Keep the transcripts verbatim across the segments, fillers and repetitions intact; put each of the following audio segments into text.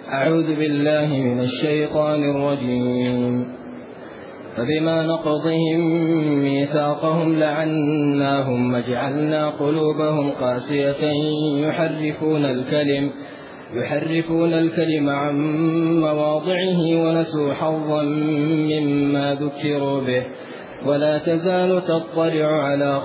أعوذ بالله من الشيطان الرجيم. فبما نقضهم ميثاقهم لعناهم وجعلنا قلوبهم قاسية يحرفون الكلم يحرفون الكلم عن مواضعه ونسوا حظا مما ذكروا به ولا تزال تطلع على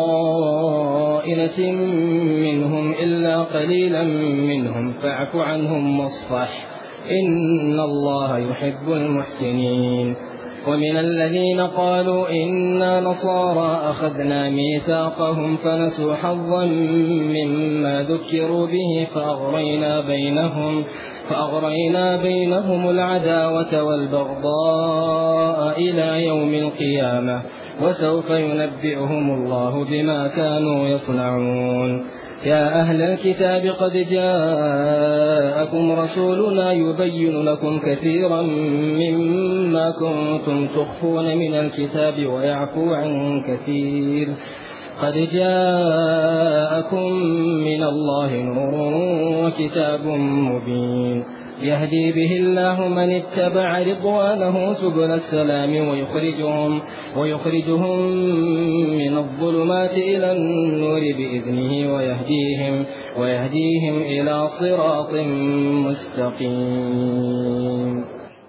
خائنة منهم إلا قليلا منهم فاعف عنهم واصفح إن الله يحب المحسنين. ومن الذين قالوا إنا نصارى أخذنا ميثاقهم فنسوا حظا مما ذكروا به فأغرينا بينهم, فأغرينا بينهم العداوة والبغضاء إلى يوم القيامة وسوف ينبئهم الله بما كانوا يصنعون. يا أهل الكتاب قد جاءكم رسولنا يبين لكم كثيرا مما كنتم تخفون من الكتاب ويعفو عن كثير قد جاءكم من الله نور وكتاب مبين يهدي به الله من اتبع رضوانه سبل السلام ويخرجهم, ويخرجهم من الظلمات إلى النور بإذنه ويهديهم, ويهديهم إلى صراط مستقيم.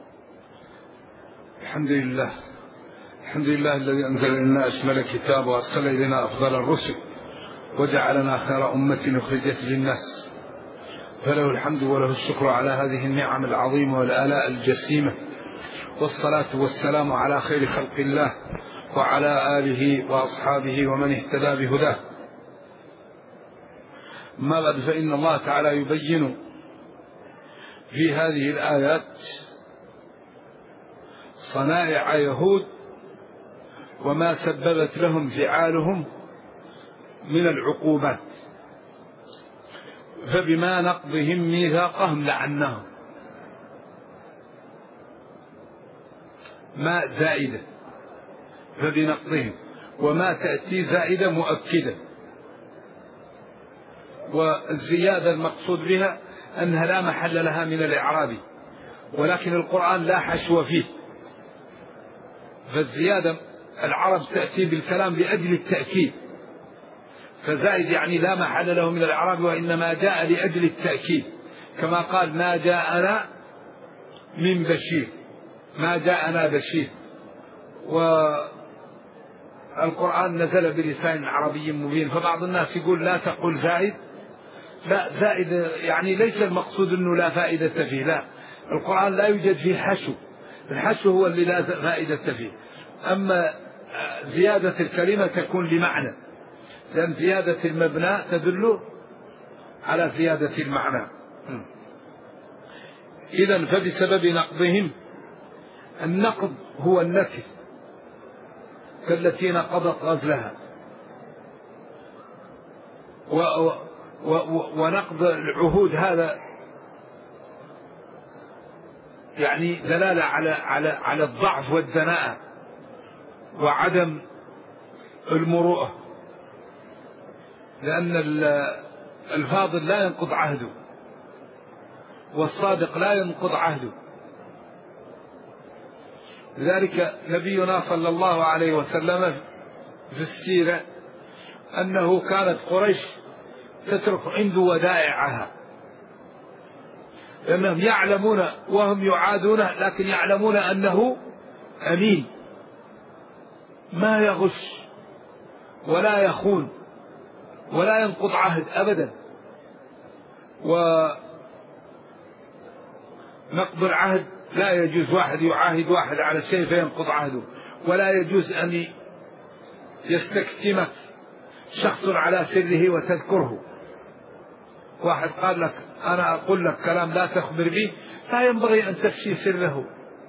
الحمد لله الحمد لله الذي أنزل لنا أشمل الكتاب وأرسل إلينا أفضل الرسل وجعلنا خير أمة أخرجت للناس، فله الحمد وله الشكر على هذه النعم العظيمة والآلاء الجسيمة، والصلاة والسلام على خير خلق الله وعلى آله وأصحابه ومن اهتدى بهداه. ما بعد، فإن الله تعالى يبين في هذه الآيات صنائع يهود وما سببت لهم فعالهم من العقوبات. فبما نقضهم ميثاقهم لعناهم، ما زائدة، فبنقضهم وما تأتي زائدة مؤكدة، والزيادة المقصود بها أنها لا محل لها من الإعراب، ولكن القرآن لا حشو فيه، فالزيادة العرب تأتي بالكلام لأجل التأكيد، فزائد يعني لا محل له من الإعراب وإنما جاء لأجل التأكيد، كما قال ما جاءنا من بشير، ما جاءنا بشير. والقرآن نزل بلسان عربي مبين، فبعض الناس يقول لا تقول زائد، لا، زائد يعني ليس المقصود أنه لا فائدة فيه، لا، القرآن لا يوجد فيه حشو، الحشو هو اللي لا فائدة فيه، أما زيادة الكلمة تكون لمعنى، لأن زيادة المبنى تدل على زيادة المعنى. إذن فبسبب نقضهم، النقض هو النكث كالتي نقضت غزلها، ونقض العهود هذا يعني دلالة على على على الضعف والدناءة وعدم المروءة، لأن الفاضل لا ينقض عهده والصادق لا ينقض عهده. لذلك نبينا صلى الله عليه وسلم في السيرة أنه كانت قريش تترك عنده ودائعها، لأنهم يعلمون وهم يعادونه، لكن يعلمون أنه أمين ما يغش ولا يخون ولا ينقض عهد أبدا. ونقض العهد لا يجوز واحد يعاهد واحد على شيء فينقض عهده، ولا يجوز أن يستكتمك شخص على سره وتذكره. واحد قال لك أنا أقول لك كلام لا تخبر به، لا ينبغي أن تفشي سره.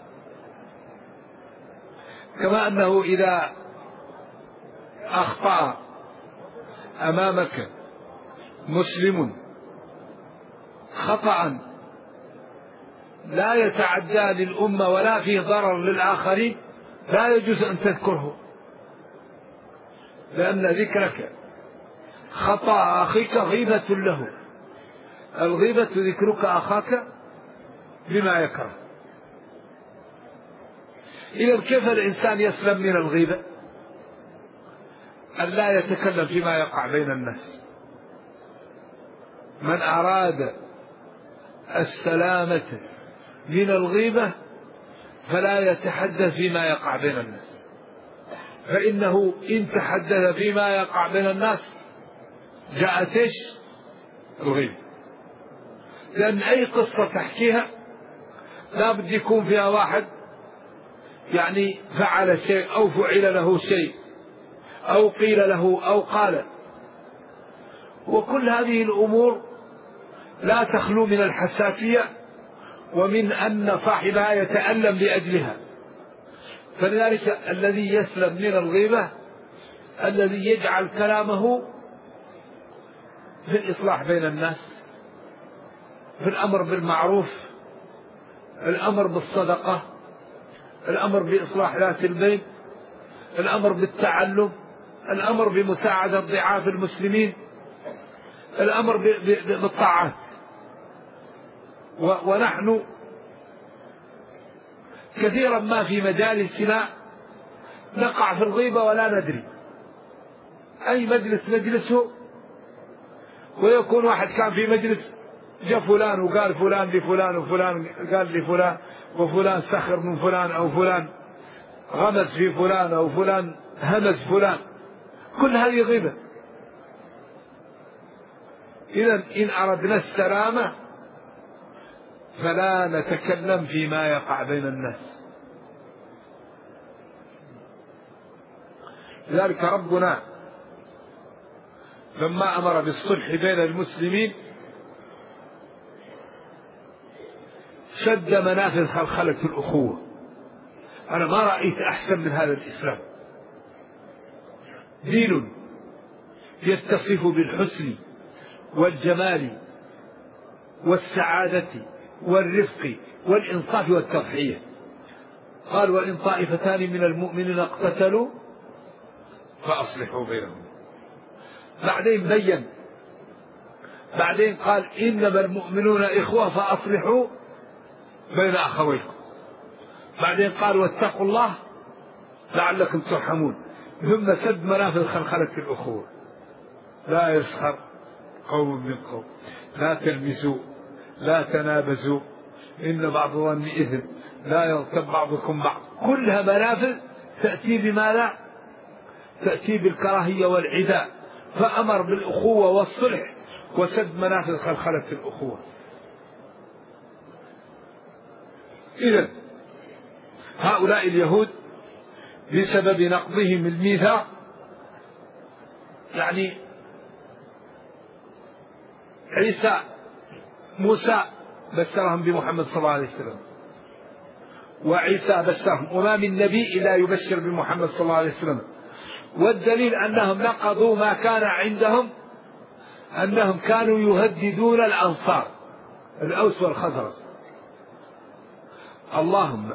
كما أنه إذا أخطأ أمامك مسلم خطأ لا يتعدى للأمة ولا فيه ضرر للآخرين، لا يجوز أن تذكره، لأن ذكرك خطأ أخيك غيبة له. الغيبة ذكرك أخاك بما يكره. إذا كيف الإنسان يسلم من الغيبة؟ أن لا يتكلم فيما يقع بين الناس. من أراد السلامة من الغيبة فلا يتحدث فيما يقع بين الناس، فإنه إن تحدث فيما يقع بين الناس جاءت إيش؟ الغيبة. لأن أي قصة تحكيها لا بد يكون فيها واحد يعني فعل شيء أو فعل له شيء أو قيل له أو قال، وكل هذه الأمور لا تخلو من الحساسية ومن أن صاحبها يتألم لأجلها. فلذلك الذي يسلم من الغيبة الذي يجعل كلامه في الإصلاح بين الناس، في الأمر بالمعروف، الأمر بالصدقة، الأمر بإصلاح ذات البين، الأمر بالتعلم، الأمر بمساعدة ضعاف المسلمين، الأمر بالطاعات. ونحن كثيرا ما في مجالسنا نقع في الغيبة ولا ندري. أي مجلس نجلسه ويكون واحد كان في مجلس جاء فلان وقال فلان لفلان وفلان قال لفلان وفلان سخر من فلان أو فلان غمس في فلان أو فلان همس فلان، كل هذه غيبة. إذن إن أردنا السلامة فلا نتكلم فيما يقع بين الناس. لذلك ربنا لما أمر بالصلح بين المسلمين سد منافذ خلخلة الأخوة. أنا ما رأيت أحسن من هذا الإسلام، دين يتصف بالحسن والجمال والسعادة والرفق والإنصاف والتضحية. قال وإن طائفتان من المؤمنين اقتتلوا فأصلحوا بينهم. بعدين بين، بعدين قال إنما المؤمنون إخوة فأصلحوا بين أخويكم. بعدين قال واتقوا الله لعلكم ترحمون. ثم سد منافذ خلخلة الأخوة. لا يسخر قوم من قوم، لا تلمسوا، لا تنابزوا، إن بعض الظن إثم، لا يغتب بعضكم بعض. كلها منافذ تأتي بماذا؟ تأتي بالكراهية والعداء. فأمر بالأخوة والصلح وسد منافذ خلخلة الأخوة. إذن هؤلاء اليهود بسبب نقضهم الميثاق يعني عيسى موسى بشرهم بمحمد صلى الله عليه وسلم، وعيسى بشرهم، وما من نبي إلا يبشر بمحمد صلى الله عليه وسلم. والدليل أنهم نقضوا ما كان عندهم، أنهم كانوا يهددون الأنصار الأوس والخزرج. اللهم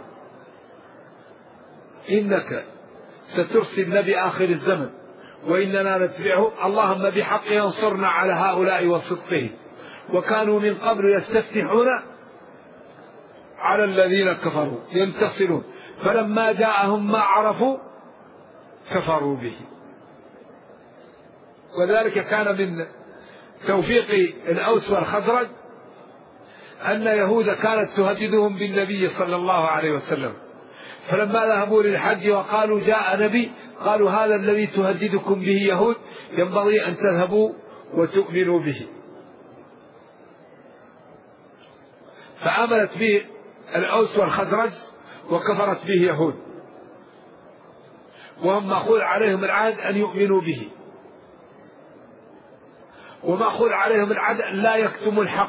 إنك سترسل نبي آخر الزمن وإننا نتبعه، اللهم بحق ينصرنا على هؤلاء وصدقهم. وكانوا من قبل يستفتحون على الذين كفروا ينتصرون، فلما جاءهم ما عرفوا كفروا به. وذلك كان من توفيق الأوس والخزرج أن يهود كانت تهددهم بالنبي صلى الله عليه وسلم، فلما ذهبوا للحج وقالوا جاء نبي قالوا هذا الذي تهددكم به يهود ينبغي أن تذهبوا وتؤمنوا به. فآمنت به الأوس والخزرج وكفرت به يهود، وهم مأخوذ عليهم العهد أن يؤمنوا به، ومأخوذ عليهم العهد أن لا يكتموا الحق.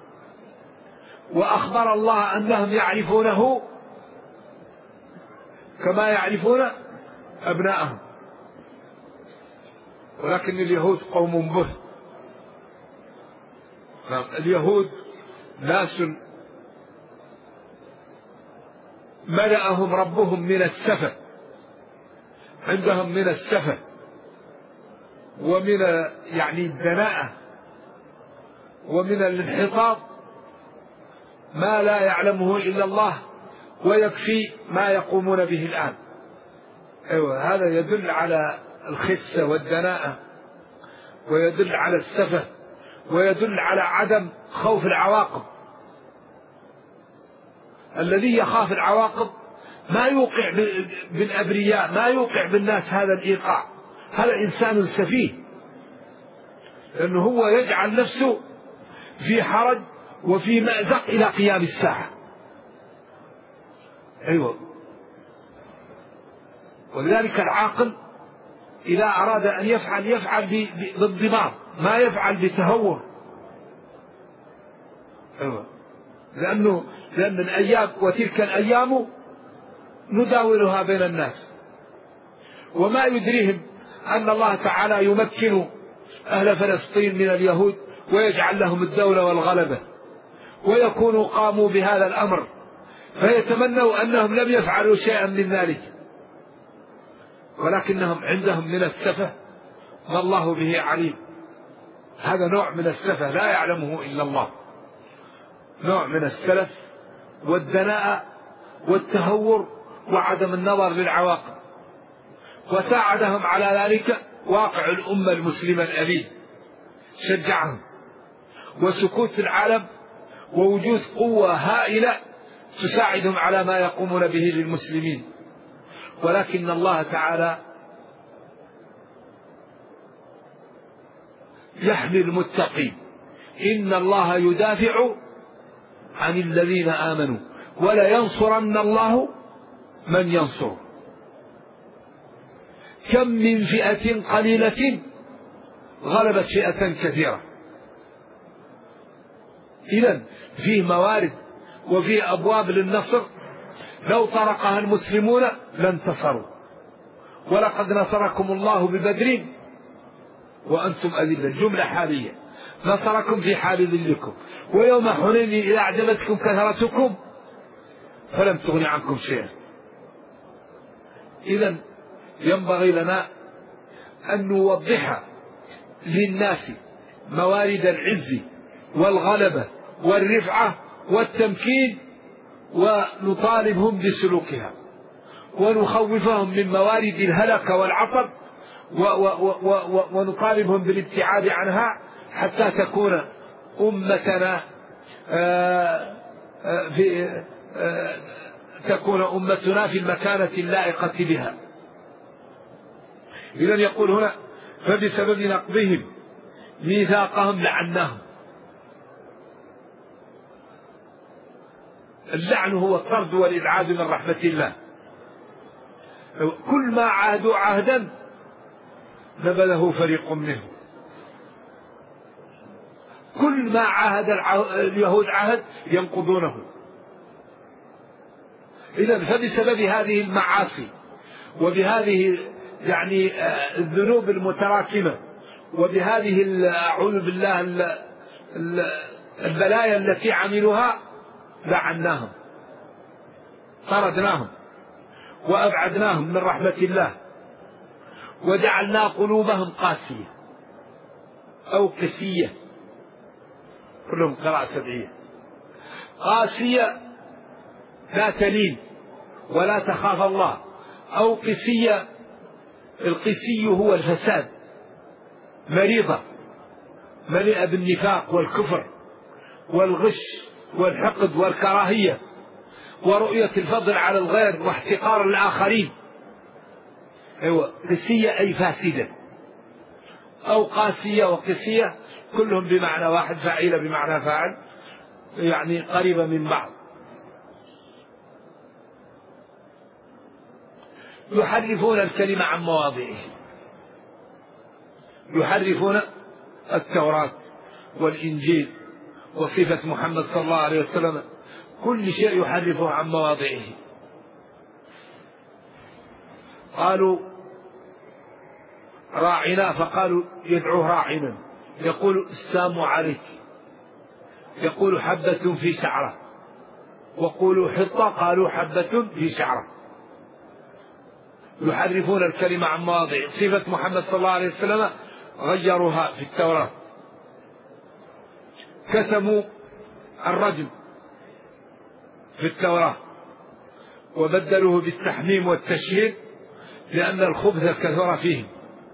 وأخبر الله أنهم يعرفونه كما يعرفون أبناءهم، ولكن اليهود قوم بهت. اليهود ناس ملأهم ربهم من السفة، عندهم من السفة ومن يعني الدناءة ومن الانحطاط ما لا يعلمه إلا الله ويكفي ما يقومون به الآن. أيوة، هذا يدل على الخسة والدناءة، ويدل على السفة، ويدل على عدم خوف العواقب. الذي يخاف العواقب ما يوقع بالأبرياء، ما يوقع بالناس هذا الإيقاع، هذا إنسان سفيه، لأنه هو يجعل نفسه في حرج وفي مأزق إلى قيام الساعة. أيوة، ولذلك العاقل إذا أراد أن يفعل يفعل بانضباط، ما يفعل بتهور. أيوة، لأنه لأن الأيام وتلك الأيام نداولها بين الناس، وما يدريهم أن الله تعالى يمكن أهل فلسطين من اليهود ويجعل لهم الدولة والغلبة، ويكونوا قاموا بهذا الأمر فيتمنوا أنهم لم يفعلوا شيئا من ذلك، ولكنهم عندهم من السفة ما الله به عليم. هذا نوع من السفة لا يعلمه إلا الله، نوع من السلف والدناءة والتهور وعدم النظر للعواقب. وساعدهم على ذلك واقع الأمة المسلمة الأمين، شجعهم، وسكوت العالم، ووجود قوة هائلة تساعدهم على ما يقومون به للمسلمين. ولكن الله تعالى يحمي المتقين، إن الله يدافع عن الذين آمنوا ولا ينصرن الله من ينصره. كم من فئة قليلة غلبت فئة كثيرة. إذن فيه موارد وفيه أبواب للنصر لو طرقها المسلمون لانتصروا. ولقد نصركم الله ببدر وأنتم أذلة، جملة حالية، نصركم في حال ذلكم، ويوم حنين إذا أعجبتكم كثرتكم فلم تغن عنكم شيئا. إذن ينبغي لنا أن نوضح للناس موارد العز والغلبة والرفعة والتمكين، ونطالبهم بسلوكها، ونخوفهم من موارد الهلك والعطب، ونطالبهم بالابتعاد عنها حتى تكون أمتنا في تكون أمتنا في المكانة اللائقة بها. إذن يقول هنا: فبسبب نقضهم ميثاقهم لعناهم. اللعن هو الطرد والإبعاد من رحمة الله. كل ما عاهدوا عهدا نبذه فريق منهم، كل ما عاهد اليهود عهد ينقضونه. إذن فبسبب هذه المعاصي وبهذه يعني الذنوب المتراكمة وبهذه أعوذ بالله البلايا التي عملوها لعناهم، طردناهم وأبعدناهم من رحمة الله، وجعلنا قلوبهم قاسية أو قسية، كلهم قراءة سبعية، قاسية لا تلين ولا تخاف الله، أو قسية، القسي هو الفساد، مريضة مليئة بالنفاق والكفر والغش والحقد والكراهية ورؤية الفضل على الغير واحتقار الآخرين. أيوة، قسية أي فاسدة، أو قاسية وقسية كلهم بمعنى واحد، فاعلة بمعنى فاعل، يعني قريبة من بعض. يحرفون الكلمة عن مواضعه، يحرفون التوراة والإنجيل وصفة محمد صلى الله عليه وسلم، كل شيء يحرفه عن مواضعه. قالوا راعنا، فقالوا يدعوه راعنا، يقول السام عليك، يقول حبة في شعرة، وقولوا حطة قالوا حبة في شعرة. يحرفون الكلمة عن مواضعه. صفة محمد صلى الله عليه وسلم غيروها في التوراة، كتموا الرجم في التوراة وبدلوه بالتحميم والتشهير لأن الخبث كثر فيهم.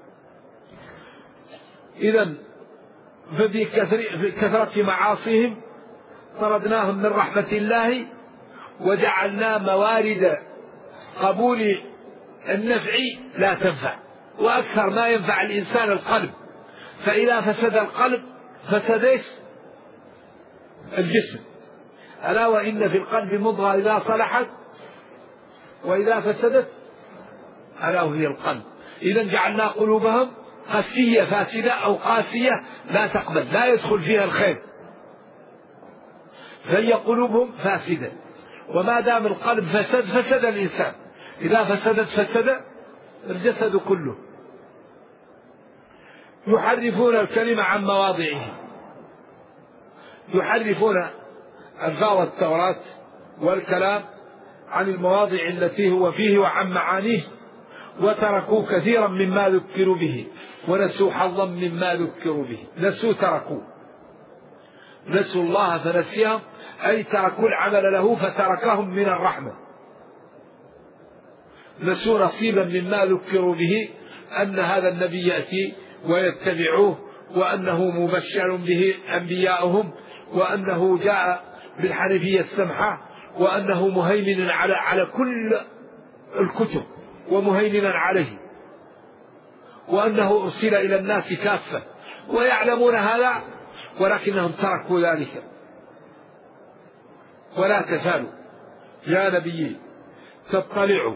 إذن ففي كثرة معاصيهم طردناهم من رحمة الله وجعلنا موارد قبول النفع لا تنفع، وأكثر ما ينفع الإنسان القلب، فإذا فسد القلب فسد الجسم. ألا وإن في القلب مضغة إذا صلحت وإذا فسدت ألا وهي القلب. إذا جعلنا قلوبهم قسية فاسدة أو قاسية لا تقبل، لا يدخل فيها الخير، فهي قلوبهم فاسدة. وما دام القلب فسد فسد الإنسان، إذا فسدت فسد الجسد كله. يحرفون الكلمة عن مواضعه، يحرفون ألفاظ التوراة والكلام عن المواضع التي هو فيه وعن معانيه، وتركوا كثيرا مما ذكروا به ونسوا حظا مما ذكروا به. نسوا تركوا نسوا الله فنسيهم، أي تركوا العمل له فتركهم من الرحمة. نسوا نصيبا مما ذكروا به، أن هذا النبي يأتي ويتبعوه، وأنه مبشر به أنبياؤهم، وأنه جاء بالحنفية السمحة، وأنه مهيمن على على كل الكتب ومهيمنا عليه، وأنه أرسل إلى الناس كافة، ويعلمون هذا ولكنهم تركوا ذلك. ولا تزال يا نبي تطلع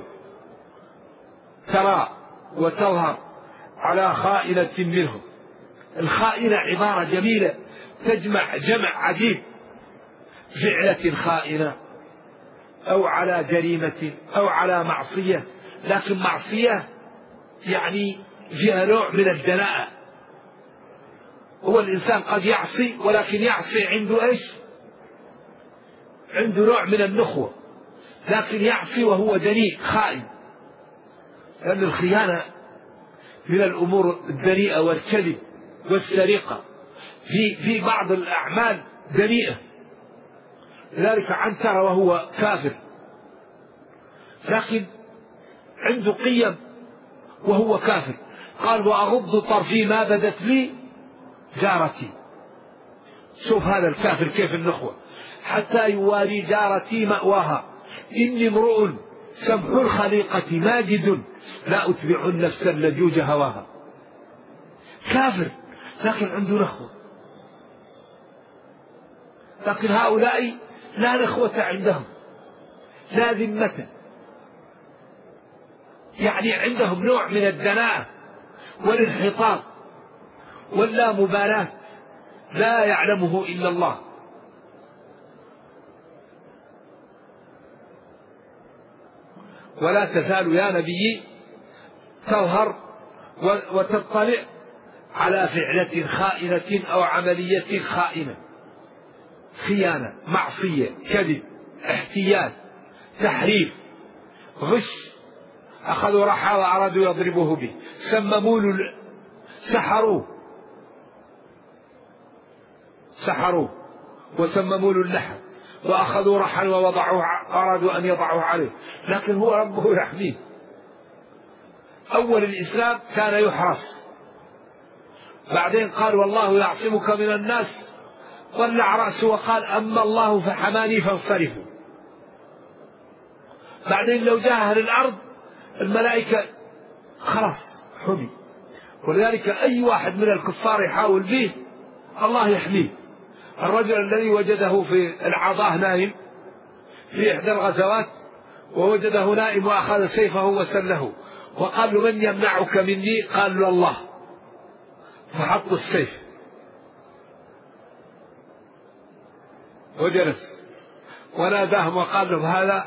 ترى وتظهر على خائنة منهم. الخائنة عبارة جميلة تجمع جمع عجيب، فعلة خائنة أو على جريمة أو على معصية، لكن معصية يعني فيها نوع من الدناءة. هو الإنسان قد يعصي ولكن يعصي عنده إيش؟ عنده نوع من النخوة، لكن يعصي وهو دنيء خائن، لأن الخيانة من الأمور الدنيئة والكذب والسرقة في في بعض الأعمال دنيئة. لذلك عنتر وهو كافر لكن عنده قيم وهو كافر، قال وأغض طرفي ما بدت لي جارتي. شوف هذا الكافر كيف النخوة، حتى يواري جارتي مأواها، إني امرؤ سمح الخليقة ماجد لا أتبع النفس اللجوج هواها. كافر لكن عنده نخوة، لكن هؤلاء لا نخوة عندهم، لا ذمة، يعني عندهم نوع من الدناءة والانحطاط واللا مبالاة لا يعلمه إلا الله. ولا تزال يا نبي تظهر وتطلع على فعلة خائنة أو عملية خائنة، خيانة، معصية، كذب، احتيال، تحريف، غش. أخذوا رحى وأرادوا يضربوه به، سمموا له، سحروه سحروه وسمموا له اللحم، وأخذوا رحى ووضعوه، أرادوا أن يضعوه عليه، لكن هو ربه يحميه. أول الإسلام كان يحرس، بعدين قال والله يعصمك من الناس، ولع رأسه وقال أما الله فحماني فانصرفوا. بعدين لو جاء أهل الأرض الملائكة خلاص حمي. ولذلك أي واحد من الكفار يحاول به الله يحميه. الرجل الذي وجده في العضاه نائم في إحدى الغزوات، ووجده نائم وأخذ سيفه وسله، وقال له من يمنعك مني؟ قال له الله، فحط السيف وجلس، وناداهم وقال له هذا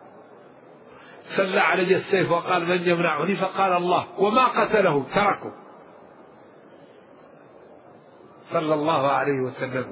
سل علي السيف وقال من يمنعني؟ فقال الله، وما قتله تركه صلى الله عليه وسلم.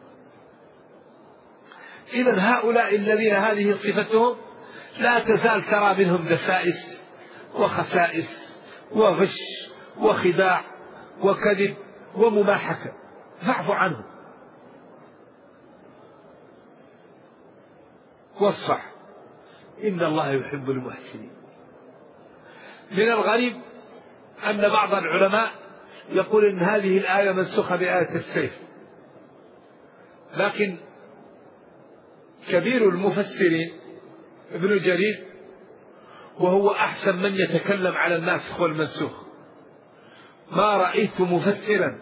إذن هؤلاء الذين هذه صفتهم لا تزال ترى منهم دسائس وخسائس وغش وخداع وكذب ومماحكة، فاعف عنهم. واصفح إن الله يحب المحسنين. من الغريب أن بعض العلماء يقول إن هذه الآية منسوخة بآية السيف، لكن كبير المفسرين ابن جرير، وهو أحسن من يتكلم على الناسخ والمنسوخ، ما رأيت مفسرا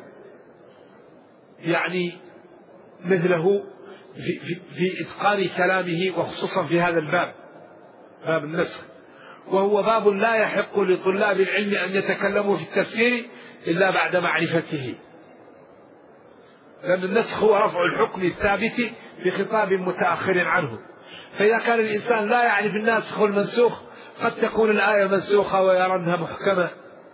يعني مثله في, في, في إتقان كلامه، وخصوصا في هذا الباب، باب النسخ، وهو باب لا يحق لطلاب العلم أن يتكلموا في التفسير إلا بعد معرفته، لأن النسخ هو رفع الحكم الثابت بخطاب متأخر عنه، فإذا كان الإنسان لا يعرف الناسخ والمنسوخ قد تكون الآية منسوخة ويرى أنها محكمة.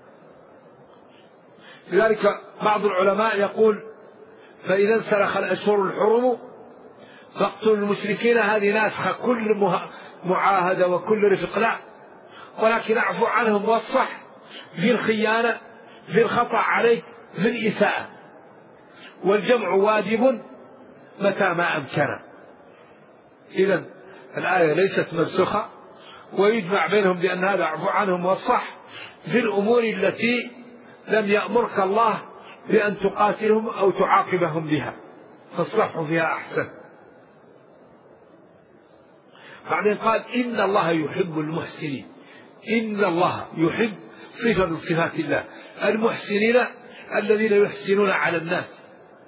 لذلك بعض العلماء يقول فإذا انسلخ الأشهر الحرم فاقتلوا المشركين، هذه ناسخة كل معاهدة وكل رفق، لا، ولكن اعفو عنهم واصفح في الخيانة، في الخطأ عليك، في الإساءة، والجمع واجب متى ما أمكن. إذن الآية ليست منسوخة، ويجمع بينهم بأن هذا اعفو عنهم واصفح في الأمور التي لم يأمرك الله بأن تقاتلهم أو تعاقبهم بها، فالصفح فيها أحسن. بعدين قال إن الله يحب المحسنين. إن الله يحب صفة من صفات الله، المحسنين الذين يحسنون على الناس.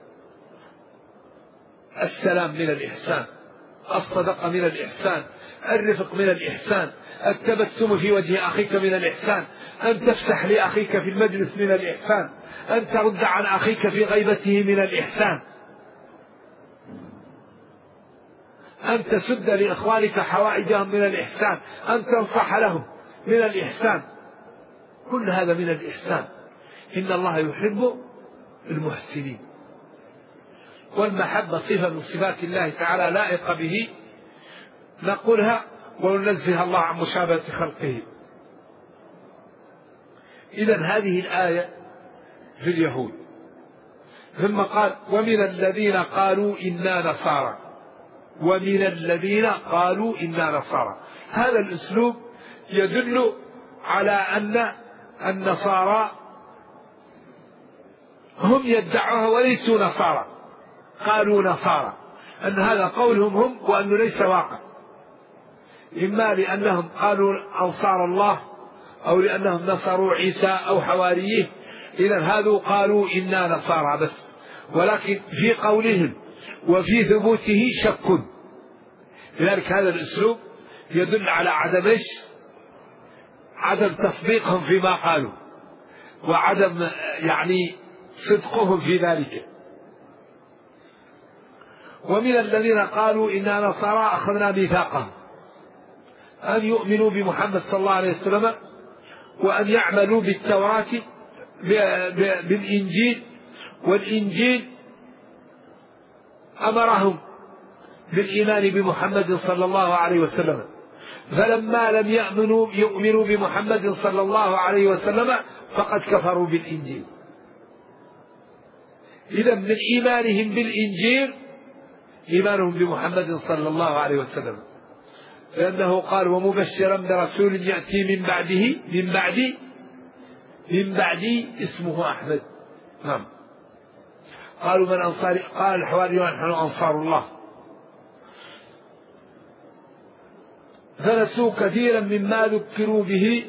السلام من الإحسان، الصدقة من الإحسان، الرفق من الإحسان، التبسم في وجه أخيك من الإحسان، أن تفسح لأخيك في المجلس من الإحسان، أن ترد عن أخيك في غيبته من الإحسان، أن تسد لإخوانك حوائجهم من الإحسان، أن تنصح لهم من الإحسان، كل هذا من الإحسان. إن الله يحب المحسنين. والمحبة صفة من صفات الله تعالى لائقة به نقولها وننزه الله عن مشابهة خلقه. إذن هذه الآية في اليهود. ثم قال ومن الذين قالوا إنا نصارى، ومن الذين قالوا إنا نصارى. هذا الأسلوب يدل على أن النصارى هم يدعوها وليسوا نصارى، قالوا نصارى، أن هذا قولهم هم وأنه ليس واقع، إما لأنهم قالوا أنصار الله أو لأنهم نصروا عيسى أو حواريه. إذن هذا قالوا إنا نصارى بس، ولكن في قولهم وفي ثبوته شك. لذلك هذا الأسلوب يدل على عدم إيش؟ عدم تصديقهم فيما قالوا، وعدم يعني صدقهم في ذلك. ومن الذين قالوا إنا نصارى أخذنا ميثاقهم أن يؤمنوا بمحمد صلى الله عليه وسلم وأن يعملوا بالتوراة بالإنجيل، والإنجيل أمرهم بالإيمان بمحمد صلى الله عليه وسلم، فلما لم يؤمنوا يؤمنوا بمحمد صلى الله عليه وسلم فقد كفروا بالإنجيل. إذا من إيمانهم بالإنجيل إيمانهم بمحمد صلى الله عليه وسلم، لأنه قال ومبشرا برسول يأتي من بعده من بعدي من بعدي اسمه أحمد. نعم. قالوا من أنصاري؟ قال الحواريون نحن أنصار الله. فنسوا كثيرا مما ذكروا به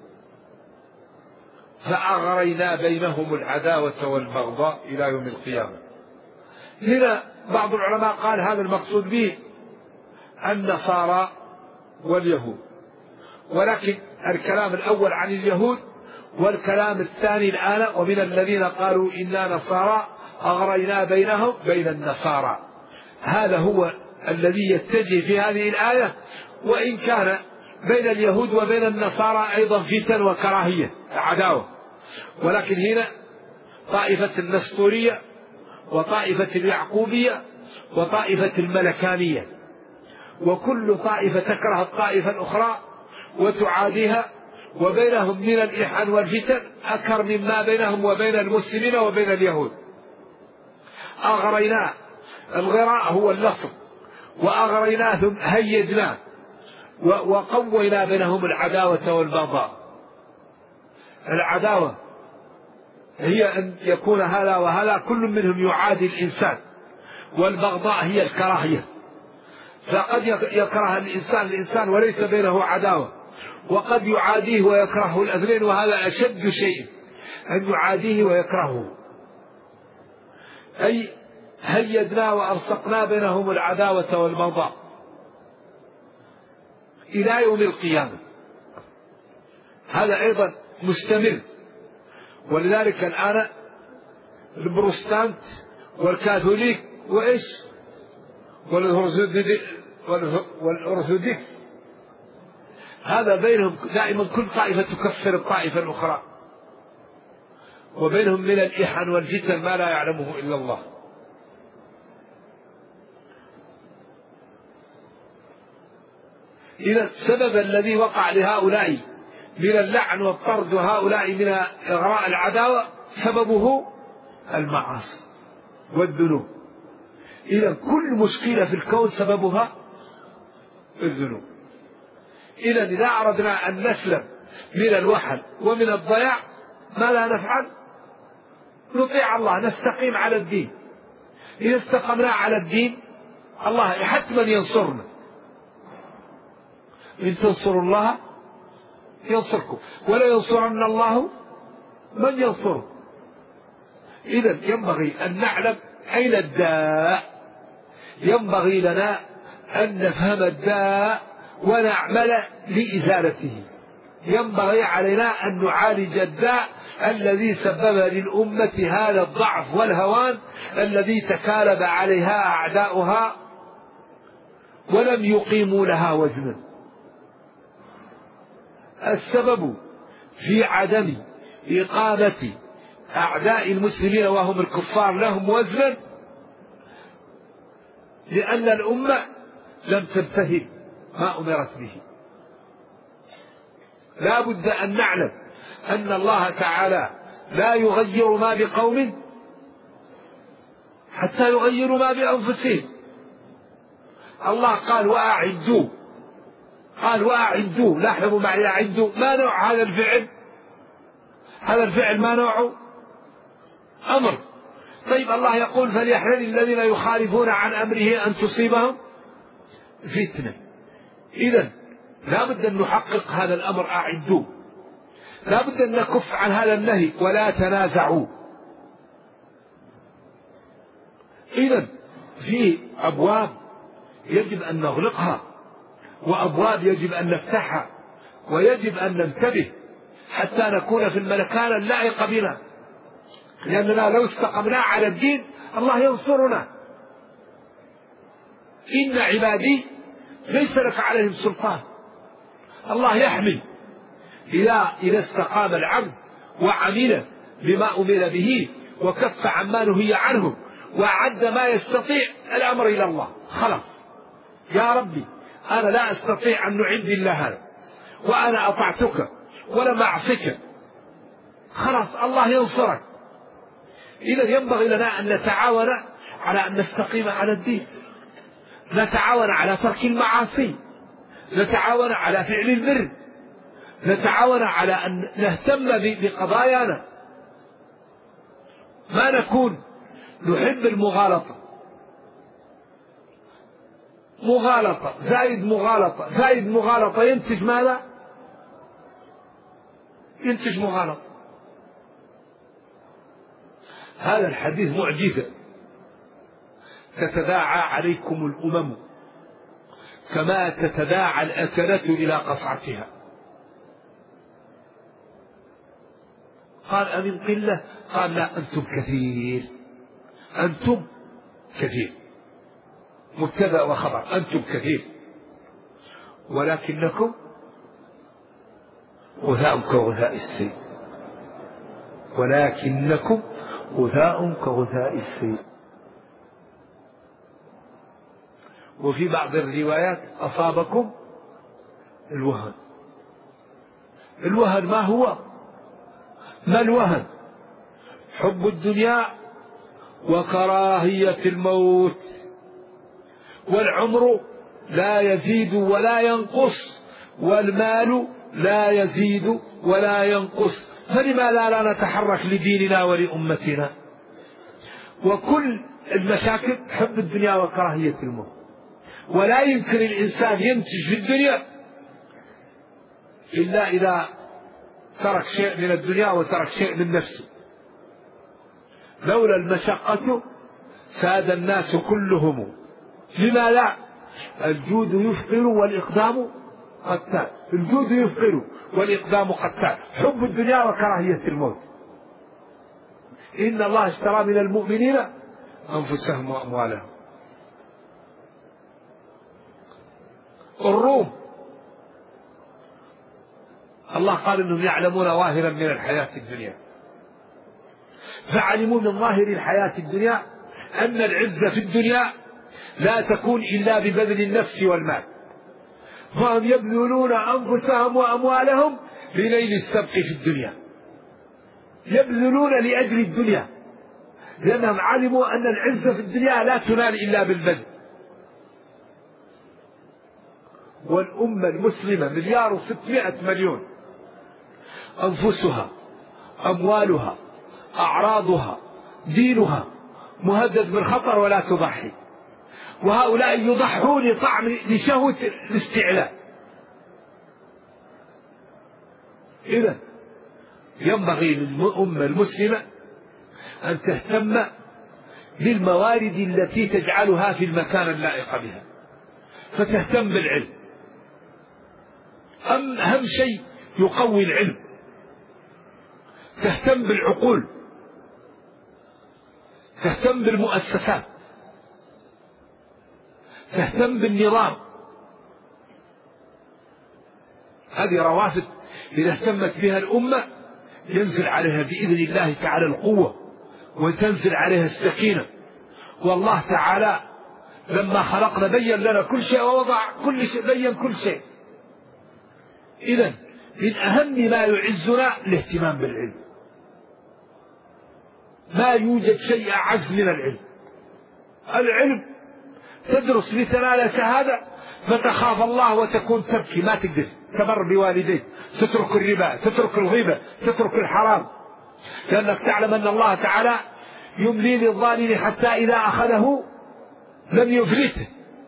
فأغرينا بينهم العداوة والبغضاء إلى يوم القيامة. هنا بعض العلماء قال هذا المقصود به النصارى واليهود، ولكن الكلام الأول عن اليهود، والكلام الثاني الآن ومن الذين قالوا إنا نصارى أغرينا بينهم بين النصارى. هذا هو الذي يتجه في هذه الآية، وإن كان بين اليهود وبين النصارى أيضا فتن وكراهية عداوة، ولكن هنا طائفة النسطورية وطائفة اليعقوبية وطائفة الملكانية، وكل طائفة تكره الطائفة الأخرى وتعاديها، وبينهم من الإحن والفتن أكثر مما بينهم وبين المسلمين وبين اليهود. أغرينا، الغراء هو اللصق، وأغريناه ثم هيجناه وقوينا بينهم العداوة والبغضاء. العداوة هي أن يكون هذا وهذا كل منهم يعادي الإنسان، والبغضاء هي الكراهية، فقد يكره الإنسان الإنسان وليس بينه عداوة، وقد يعاديه ويكرهه الاثنين، وهذا أشد شيء أن يعاديه ويكرهه. أي هيجنا وألصقنا بينهم العداوة والبغضاء إلى يوم القيامة. هذا أيضا مستمر. ولذلك الآن البروتستانت والكاثوليك وإيش والأرثوذكس هذا بينهم دائما كل طائفة تكفر الطائفة الأخرى، وبينهم من الإحن والفتن ما لا يعلمه إلا الله. إذا السبب الذي وقع لهؤلاء من اللعن والطرد وهؤلاء من إغراء العداوة سببه المعاصي والذنوب. إذا كل مشكلة في الكون سببها الذنوب. إذا إذا أردنا أن نسلم من الوحل ومن الضياع ماذا نفعل؟ نطيع الله، نستقيم على الدين. إذا استقمنا على الدين الله حتما ينصرنا. إن تنصروا الله ينصركم ولا ينصرن الله من ينصره. إذا ينبغي أن نعلم أين الداء، ينبغي لنا أن نفهم الداء ونعمل لإزالته. ينبغي علينا أن نعالج الداء الذي سبب للأمة هذا الضعف والهوان الذي تكالب عليها أعداؤها ولم يقيموا لها وزنا. السبب في عدم إقامة أعداء المسلمين وهم الكفار لهم وزنا لأن الأمة لم تمتثل ما أمرت به. لا بد أن نعلم أن الله تعالى لا يغير ما بقوم حتى يغيروا ما بأنفسهم. الله قال وأعدوا، قال وأعدوا، لاحظوا معي أعدوا، ما نوع هذا الفعل؟ هذا الفعل ما نوعه؟ أمر. طيب الله يقول فليحذر الذين يخالفون عن أمره أن تصيبهم فتنة. إذن لا بد أن نحقق هذا الأمر أعدوا، لا بد أن نكف عن هذا النهي ولا تنازعوا. إذن في أبواب يجب أن نغلقها وأبواب يجب أن نفتحها، ويجب أن ننتبه حتى نكون في المكان اللائق بنا، لأننا لو استقمنا على الدين الله ينصرنا. إن عبادي ليس لك عليهم سلطان. الله يحمي إذا إذا استقام العبد وعمل بما أمر به وكف عما نهي عنه وأعد ما يستطيع الأمر إلى الله. خلاص يا ربي أنا لا أستطيع أن نعد إلا هذا وأنا أطعتك ولم أعصك، خلاص الله ينصرك. إذا ينبغي لنا أن نتعاون على أن نستقيم على الدين، نتعاون على ترك المعاصي، نتعاون على فعل البر، نتعاون على أن نهتم بقضايانا، ما نكون نحب المغالطة، مغالطة زائد مغالطة زائد مغالطة ينتج ماذا؟ ينتج مغالطة. هذا الحديث معجزة. تتداعى عليكم الأمم كما تتداعى الأكلة إلى قصعتها. قال أمن قلة؟ قال لا أنتم كثير، أنتم كثير، مبتدأ وخبر، أنتم كثير ولكنكم غثاء كغثاء السيل، ولكنكم غثاء كغثاء السيل. وفي بعض الروايات أصابكم الوهن. الوهن ما هو؟ ما الوهن؟ حب الدنيا وكراهية الموت والعمر لا يزيد ولا ينقص، والمال لا يزيد ولا ينقص، فلماذا لا نتحرك لديننا ولأمتنا؟ وكل المشاكل حب الدنيا وكراهية الموت، ولا يمكن الإنسان ينتج في الدنيا إلا إذا ترك شيء من الدنيا وترك شيء من نفسه. لولا المشقة ساد الناس كلهم. لما لا؟ الجود يفقر والإقدام قتال. الجود يفقر والإقدام قتال. حب الدنيا وكراهية الموت. إن الله اشترى من المؤمنين أنفسهم وأموالهم. الروم الله قال إنهم يعلمون ظاهرا من الحياة الدنيا، فعلموا من ظاهر الحياة الدنيا أن العزة في الدنيا لا تكون إلا ببذل النفس والمال، فهم يبذلون أنفسهم وأموالهم لنيل السبق في الدنيا، يبذلون لأجل الدنيا، لأنهم علموا أن العزة في الدنيا لا تنال إلا بالبذل. والأمة المسلمة مليار وستمائة مليون، أنفسها أموالها أعراضها دينها مهدد بالخطر ولا تضحي، وهؤلاء يضحون لطعم لشهوة الاستعلاء. إذن ينبغي للأمة المسلمة أن تهتم بالموارد التي تجعلها في المكان اللائق بها، فتهتم بالعلم. أم أهم شيء يقوي العلم، تهتم بالعقول، تهتم بالمؤسسات، تهتم بالنظام. هذه روافد إذا اهتمت بها الأمة ينزل عليها بإذن الله تعالى القوة، وتنزل عليها السكينة. والله تعالى لما خلقنا بين لنا كل شيء ووضع كل شيء، بين كل شيء. إذن من أهم ما يعزنا الاهتمام بالعلم. ما يوجد شيء أعز من العلم. العلم تدرس لتنال شهادة فتخاف الله وتكون تبكي ما تقدر تبر بوالديك، تترك الربا، تترك الغيبة، تترك الحرام، لأنك تعلم أن الله تعالى يملي للظالم حتى إذا أخذه لم يفلته.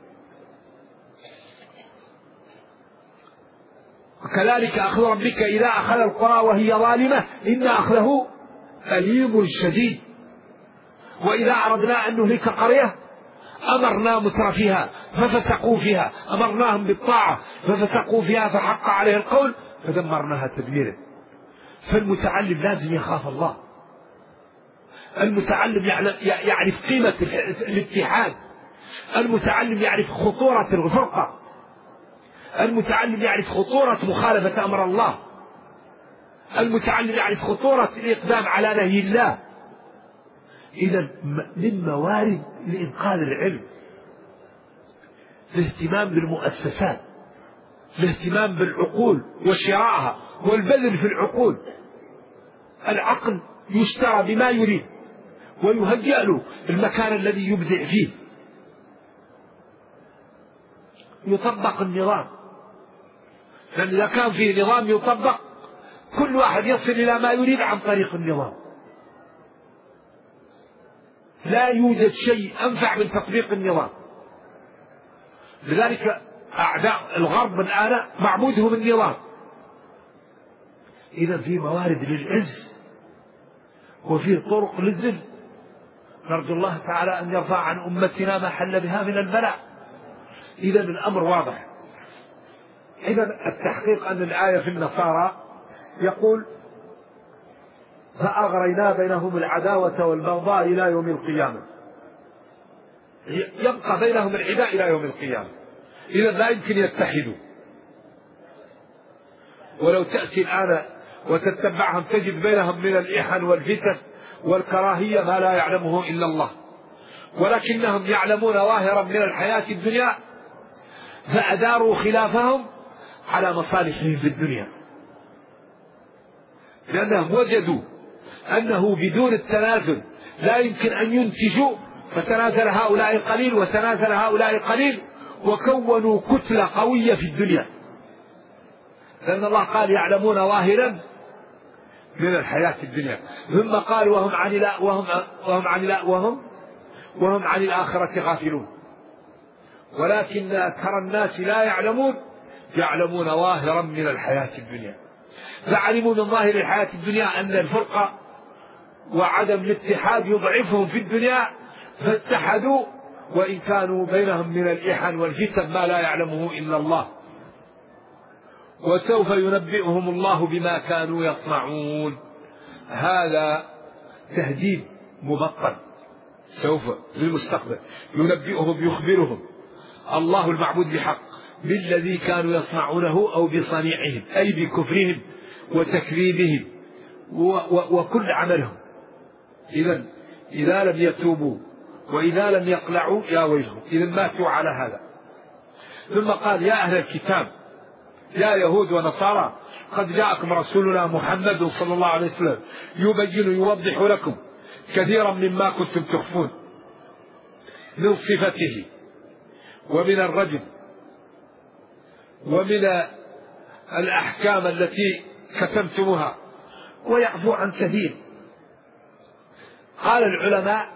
وكذلك أخذ ربك إذا أخذ القرى وهي ظالمة إن أخذه أليم شديد. وإذا أردنا أن نهلك قرية أمرنا مترفيها ففسقوا فيها، أمرناهم بالطاعة ففسقوا فيها فحق عليه القول فدمرناها تدميرا. فالمتعلم لازم يخاف الله، المتعلم يعرف قيمة الاتحاد، المتعلم يعرف خطورة الفرقة، المتعلم يعرف خطورة مخالفة أمر الله، المتعلم يعرف خطورة الإقدام على نهي الله. إذا من موارد لإنقاذ العلم الاهتمام بالمؤسسات، الاهتمام بالعقول وشراءها والبذل في العقول. العقل يشترى بما يريد ويهيأ له المكان الذي يبدع فيه، يطبق النظام، لأن إذا كان فيه نظام يطبق كل واحد يصل إلى ما يريد عن طريق النظام. لا يوجد شيء أنفع من تطبيق النظام. لذلك أعداء الغرب الآن معبودهم النظام. إذا في موارد للعز وفي طرق للذل. نرجو الله تعالى أن يرفع عن أمتنا ما حل بها من البلاء. إذا الأمر واضح. إذا التحقيق أن الآية في النصارى يقول فأغرينا بينهم العداوة والبغضاء إلى يوم القيامة، يبقى بينهم العداء إلى يوم القيامة. إذا لا يمكن يتحدوا. ولو تأتي الآن وتتبعهم تجد بينهم من الإحن والفتن والكراهية ما لا يعلمه إلا الله، ولكنهم يعلمون ظاهرا من الحياة الدنيا فأداروا خلافهم على مصالحهم في الدنيا، لأنهم وجدوا أنه بدون التنازل لا يمكن أن ينتجوا، فتنازل هؤلاء قليل وتنازل هؤلاء قليل وكونوا كتلة قوية في الدنيا، لأن الله قال يعلمون ظاهرا من الحياة الدنيا، ثم قال وهم عن لا وهم وهم عن لا وهم وهم عن الآخرة غافلون. ولكن أكثر الناس لا يعلمون، يعلمون ظاهرا من الحياة الدنيا، فعلموا من ظاهر الحياة الدنيا أن الفرقة وعدم الاتحاد يضعفهم في الدنيا فاتحدوا، وإن كانوا بينهم من الإحن والفتن ما لا يعلمه إلا الله، وسوف ينبئهم الله بما كانوا يصنعون. هذا تهديد مبطل سوف للمستقبل، ينبئهم يخبرهم الله المعبود بحق بالذي كانوا يصنعونه أو بصنيعهم، أي بكفرهم وتكذيبهم وكل عملهم. إذن إذا لم يتوبوا وإذا لم يقلعوا يا ويلهم، إذن ماتوا على هذا. ثم قال يا أهل الكتاب يا يهود ونصارى قد جاءكم رسولنا محمد صلى الله عليه وسلم يبين يوضح لكم كثيرا مما كنتم تخفون من صفته ومن الرجم ومن الأحكام التي كتمتموها ويعفو عن كثير. قال العلماء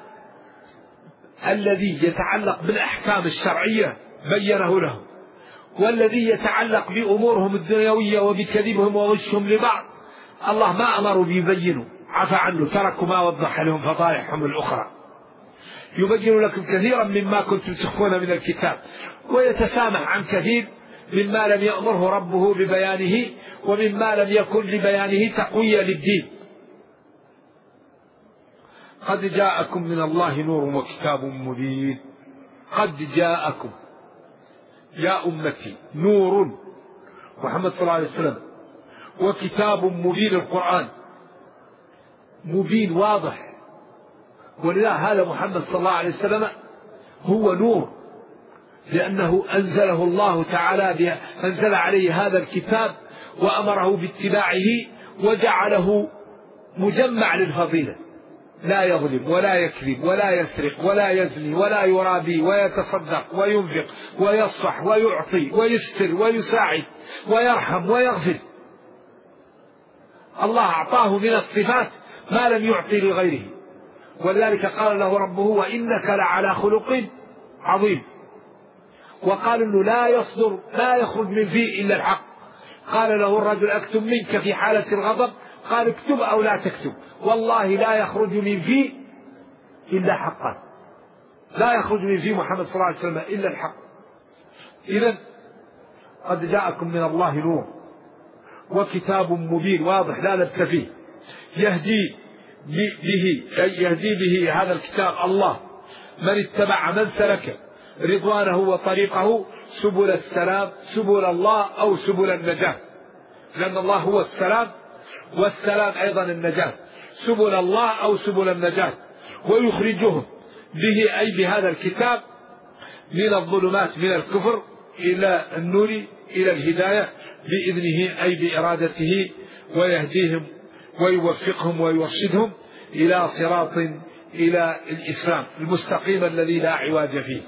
الذي يتعلق بالأحكام الشرعية بينه لهم، والذي يتعلق بأمورهم الدنيوية وبكذبهم وغشهم لبعض الله ما أمروا بيبينوا، عفى عنه، تركوا ما وضح لهم فضائحهم الأخرى. يبين لكم كثيرا مما كنتم تخفون من الكتاب، ويتسامح عن كثير مما لم يأمره ربه ببيانه ومما لم يكن لبيانه تقوية للدين. قد جاءكم من الله نور وكتاب مبين. قد جاءكم يا أمتي نور محمد صلى الله عليه وسلم وكتاب مبين، القرآن مبين واضح، ولذا هذا محمد صلى الله عليه وسلم هو نور، لأنه أنزله الله تعالى، أنزل عليه هذا الكتاب وأمره باتباعه وجعله مجمع للفضيلة، لا يظلم ولا يكذب ولا يسرق ولا يزني ولا يرابي ويتصدق وينفق ويصفح ويعطي ويستر ويساعد ويرحم ويغفر. الله أعطاه من الصفات ما لم يعطي لغيره، ولذلك قال له ربه وإنك لعلى خلق عظيم. وقال انه لا يصدر لا يخرج من فيه إلا الحق. قال له الرجل اكتب منك في حالة الغضب، قال اكتب أو لا تكتب، والله لا يخرج من فيه إلا حقا، لا يخرج من فيه محمد صلى الله عليه وسلم إلا الحق. إذن قد جاءكم من الله نور وكتاب مبين واضح لا لبس فيه، يهدي به أي يهدي به هذا الكتاب الله من اتبع من سلك رضوانه وطريقه سبل السلام، سبل الله أو سبل النجاة، لأن الله هو السلام والسلام أيضا النجاة، سبل الله أو سبل النجاة. ويخرجهم به أي بهذا الكتاب من الظلمات من الكفر إلى النور إلى الهداية بإذنه أي بإرادته، ويهديهم ويوفقهم ويرشدهم إلى صراط إلى الإسلام المستقيم الذي لا عواج فيه.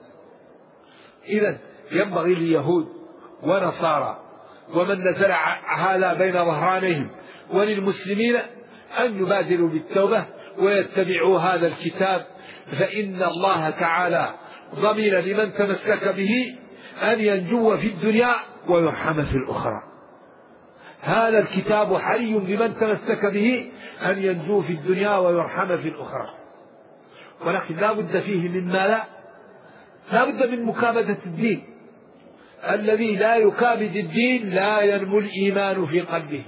إذن ينبغي لليهود ونصارى ومن نزل هذا بين ظهرانيهم وللمسلمين أن يبادروا بالتوبة ويتبعوا هذا الكتاب، فإن الله تعالى ضمن لمن تمسك به أن ينجو في الدنيا ويرحم في الأخرى. هذا الكتاب حري بمن تمسك به أن ينجو في الدنيا ويرحم في الأخرى، ولكن لا بد فيه مما لا لا بد من مكابدة الدين. الذي لا يكابد الدين لا ينمو الإيمان في قلبه.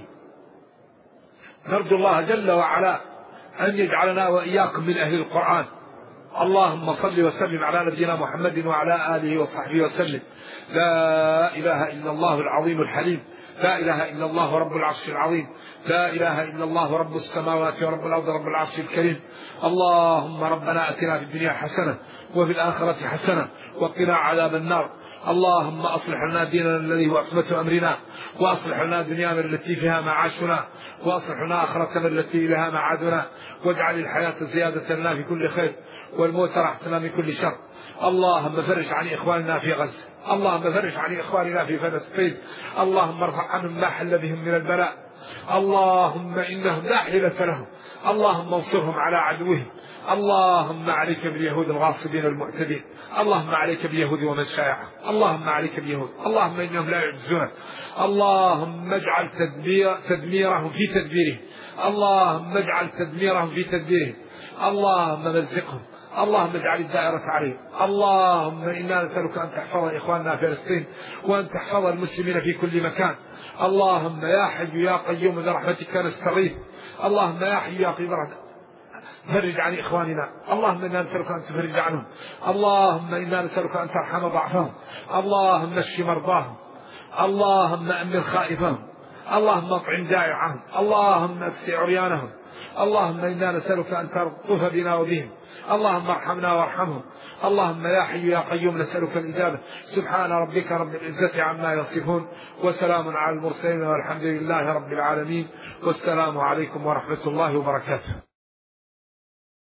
نرجو الله جل وعلا أن يجعلنا وإياكم من أهل القرآن. اللهم صل وسلم على نبينا محمد وعلى آله وصحبه وسلم. لا إله إلا الله العظيم الحليم، لا إله إلا الله رب العرش العظيم، لا إله إلا الله رب السماوات ورب الأرض رب العرش الكريم. اللهم ربنا أتنا في الدنيا حسنة وفي الآخرة حسنة وقنا عذاب النار. اللهم أصلح لنا ديننا الذي هو عصمة أمرنا، وأصلح لنا دنيانا التي فيها معاشنا، وأصلح لنا آخرتنا التي إليها معادنا، واجعل الحياة زيادة لنا في كل خير والموت راحة من كل شر. اللهم فرج عن إخواننا في غزة، اللهم فرج عن إخواننا في فلسطين، اللهم ارفع عنهم ما حل بهم من البلاء، اللهم إنهم لا حيلة لهم، اللهم انصرهم على عدوهم، اللهم عليك باليهود الغاصبين المعتدين، اللهم عليك باليهود ومن شايعهم، اللهم عليك باليهود، اللهم إنهم لا يعجزونك، اللهم اجعل تدمير تدميرهم في تدبيرهم، اللهم اجعل تدميرهم في تدبيرهم، اللهم مزقهم، اللهم اجعل الدائرة عليهم. اللهم إنا نسألك أن تحفظ إخواننا في فلسطين، وأن تحفظ المسلمين في كل مكان. اللهم يا حي يا قيوم برحمتك نستغيث، اللهم يا حي يا قيوم فرج عن إخواننا، اللهم إنا نسألك أن تفرج عنهم، اللهم إنا نسألك أن ترحم ضعفهم، اللهم اشف مرضاهم، اللهم أمن خائفهم، اللهم اطعم جائعهم، اللهم اكسي عريانهم، اللهم إنا نسألك أن تلطف بنا وبهم، اللهم ارحمنا وارحمهم، اللهم يا حي يا قيوم نسألك الإجابة. سبحان ربك رب العزة عما يصفون، وسلام على المرسلين، والحمد لله رب العالمين، والسلام عليكم ورحمة الله وبركاته.